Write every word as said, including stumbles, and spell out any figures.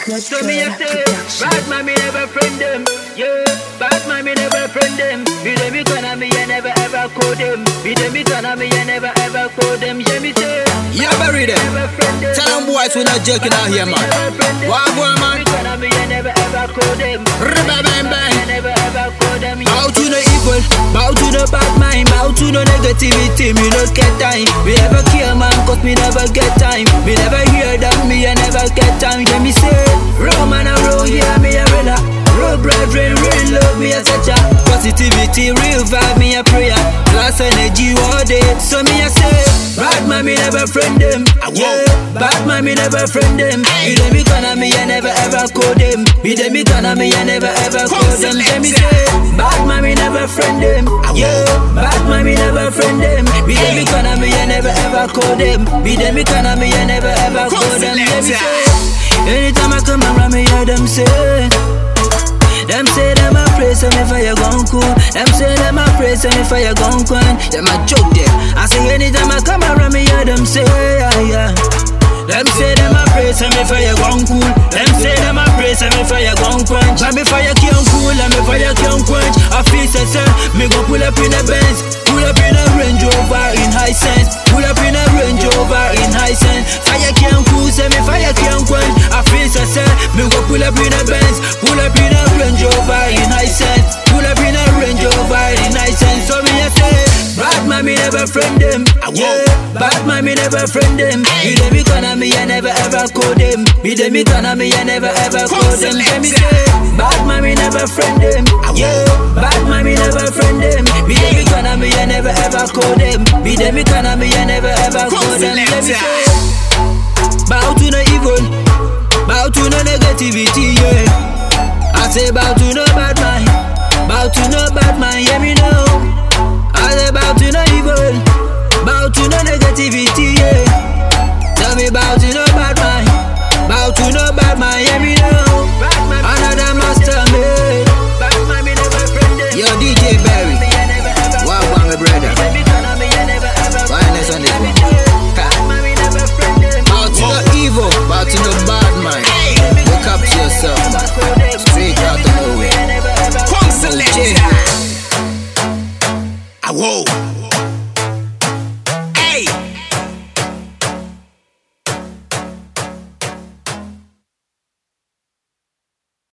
So me a say, bad man me never friend them. Yeah, bad man me never friend them. Me dem me gonna me I never ever call them. Me dem me gonna me I never ever call them. Yeah me say, yeah bury them. Tell them boys we not joking out here man. Why boy man? Me gonna me I never ever call them. Bang bang bang. I never ever call them. Bow to the evil, bow to the bad mind, bow to the negativity. Me no get time. Me never care man, cause me never get time. Me never hear that me I never get time. Yeah me say, real man a real, yeah me a real. Real brethren, real love me a toucher. Positivity, real vibe me a prayer. Plus energy all day. So me a say, bad man me never friend them. Yeah, bad man me never friend them. Me dem me gonna me I never ever call them. Me dem me gonna me I never ever call them. Let me say, bad man me never friend them. Yeah, bad man me never friend them. Me dem me gonna me I never ever call them. Me dem me gonna me I never ever call them. Let me say, anytime I come around me hear them say. Them say them a pray so me fire gon' cool. Them say them a pray so me fire gon' quench. Them a joke there. I say anytime I come around me hear them say yeah yeah. Them say them a pray so me fire gon' cool. Them say them a pray so me fire gon' quench. And me fire can't cool and me fire can't quench. I feel say say me go pull up in a Benz, pull up in a Range Rover in high sense, pull up in a Range Rover in high sense. Fire can't cool, say me fire can't quench. I feel say say me go pull up in a Benz, pull up in a Range Rover in high sense, pull up in a Range Rover in high sense. So me a say, bad man me never friend them. Yeah, bad man me never friend them. Me dem me gonna me I never ever call them. Me dem me gonna me I never ever call them. Let me say, bad man me never friend them. Yeah, bad man me never friend them. Me dem me gonna me I never ever call them. Me dem me gonna me I never ever call them. Let me say, bow to the evil, bow to the negativity. Yeah, I say bow to no bad man, bow to no bad man. Yeah me know. I say bow to no evil, bow to no negativity. Yeah, tell me bow to no bad man, bow to no bad man. Yeah me know. Another master man. Yo D J Barry, wow wow my brother. Finest on this one. Bow to no evil, bow to no bad man. Look up to yourself, man. Straight out of nowhere. Come select. Whoa.